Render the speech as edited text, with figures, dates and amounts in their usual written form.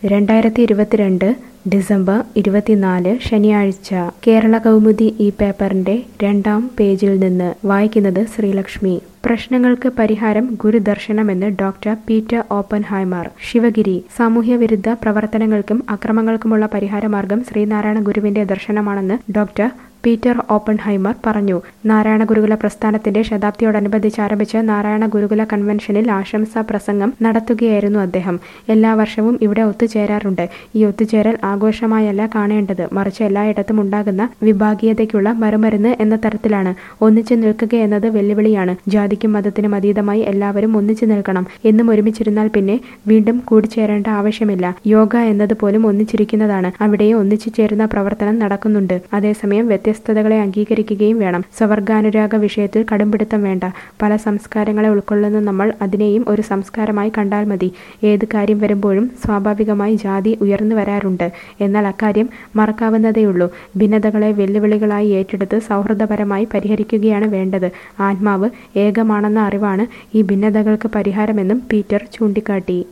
2022 December 24 ശനിയാഴ്ച കേരള കൗമുദി ഈ പേപ്പറിന്റെ 2-ാം പേജിൽ നിന്ന് വായിക്കുന്നത് ശ്രീലക്ഷ്മി. പ്രശ്നങ്ങൾക്ക് പരിഹാരം ഗുരുദർശനമെന്ന് ഡോക്ടർ പീറ്റർ ഓപ്പൻഹൈമർ. ശിവഗിരി. സാമൂഹ്യവിരുദ്ധ പ്രവർത്തനങ്ങൾക്കും അക്രമങ്ങൾക്കുമുള്ള പരിഹാരമാർഗം ശ്രീനാരായണ ഗുരുവിന്റെ ദർശനമാണെന്ന് ഡോക്ടർ പീറ്റർ ഓപ്പൻഹൈമർ പറഞ്ഞു. നാരായണ ഗുരുകുല പ്രസ്ഥാനത്തിന്റെ ശതാബ്ദിയോടനുബന്ധിച്ച് ആരംഭിച്ച നാരായണ ഗുരുകുല കൺവെൻഷനിൽ ആശംസാ പ്രസംഗം നടത്തുകയായിരുന്നു അദ്ദേഹം. എല്ലാ വർഷവും ഇവിടെ ഒത്തുചേരാറുണ്ട്. ഈ ഒത്തുചേരൽ ആഘോഷമായല്ല കാണേണ്ടത്, മറിച്ച് എല്ലായിടത്തും ഉണ്ടാകുന്ന വിഭാഗീയതയ്ക്കുള്ള മറുമരുന്ന് എന്ന തരത്തിലാണ്. ഒന്നിച്ചു നിൽക്കുകയെന്നത് വെല്ലുവിളിയാണ്. ജാതിക്കും മതത്തിനും അതീതമായി എല്ലാവരും ഒന്നിച്ചു നിൽക്കണം. എന്നും ഒരുമിച്ചിരുന്നാൽ പിന്നെ വീണ്ടും കൂടിച്ചേരേണ്ട ആവശ്യമില്ല. യോഗ എന്നത് പോലും ഒന്നിച്ചിരിക്കുന്നതാണ്. അവിടെയും ഒന്നിച്ചു ചേരുന്ന പ്രവർത്തനം നടക്കുന്നുണ്ട്. അതേസമയം വ്യത്യസ്തതകളെ അംഗീകരിക്കുകയും വേണം. സ്വവർഗാനുരാഗ വിഷയത്തിൽ കടുംപിടുത്തം വേണ്ട. പല സംസ്കാരങ്ങളെ ഉൾക്കൊള്ളുന്ന നമ്മൾ അതിനെയും ഒരു സംസ്കാരമായി കണ്ടാൽ മതി. ഏത് കാര്യം വരുമ്പോഴും സ്വാഭാവികമായി ജാതി ഉയർന്നു വരാറുണ്ട്. എന്നാൽ അക്കാര്യം മറക്കാവുന്നതേയുള്ളൂ. ഭിന്നതകളെ വെല്ലുവിളികളായി ഏറ്റെടുത്ത് സൗഹൃദപരമായി പരിഹരിക്കുകയാണ് വേണ്ടത്. ആത്മാവ് ഏകമാണെന്ന അറിവാണ് ഈ ഭിന്നതകൾക്ക് പരിഹാരമെന്നും പീറ്റർ ചൂണ്ടിക്കാട്ടി.